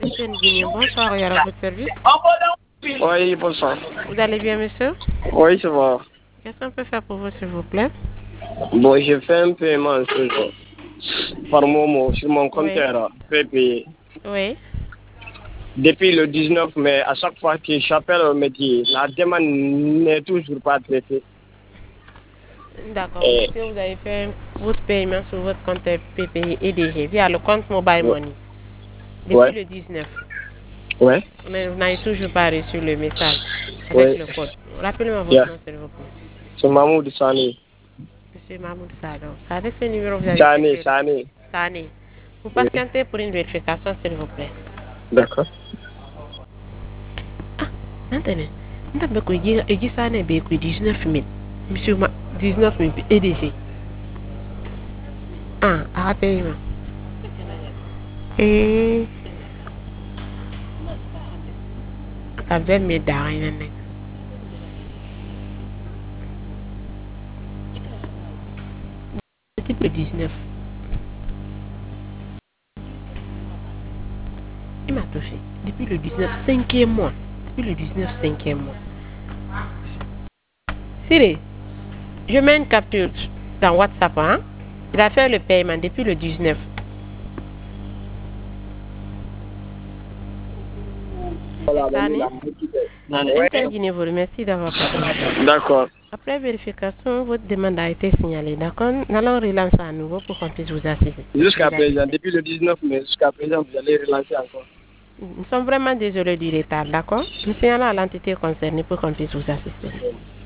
Etienne Guigné, bonsoir, il y a votre service. Oui, bonsoir. Vous allez bien, monsieur? Oui, ça va. Qu'est-ce qu'on peut faire pour vous, s'il vous plaît? Bon, j'ai fait un paiement par Momo sur mon compte Oui. PayPay. Oui. Depuis le 19 mai, à chaque fois que j'appelle au métier, la demande n'est toujours pas traitée. D'accord, monsieur, vous avez fait votre paiement sur votre compte PPI EDG via le compte Mobile Money depuis Ouais. le 19. Ouais. Mais vous n'avez toujours pas reçu le message avec Ouais. le code. Rappelez-moi votre Yeah. nom, s'il vous plaît. C'est Mahmoud Sani. Monsieur Mahmoud Sadon. C'est avec ce numéro que vous avez Sani, effectué. Sani. Sani. Vous Oui. patientez pour une vérification, s'il vous plaît. D'accord. Maintenant, nous avons dit ça, 19 000. Monsieur, 19 000 EDG. Ah, rappelez-moi. Et ça devait mettre derrière. Depuis le 19. Il m'a touché. Depuis le 19, cinquième mois. Depuis le 19, cinquième mois. Siri, je mets une capture dans WhatsApp. Hein? Il a fait le paiement depuis le 19. Monsieur Sani, Guinée vous remercie d'avoir participé. D'accord. Après vérification, votre demande a été signalée. D'accord? Nous allons relancer à nouveau pour qu'on puisse vous assister. Jusqu'à présent, depuis le 19 mai, jusqu'à présent, vous allez relancer encore. Nous sommes vraiment désolés du retard, d'accord? Nous signalons à l'entité concernée pour qu'on puisse vous assister.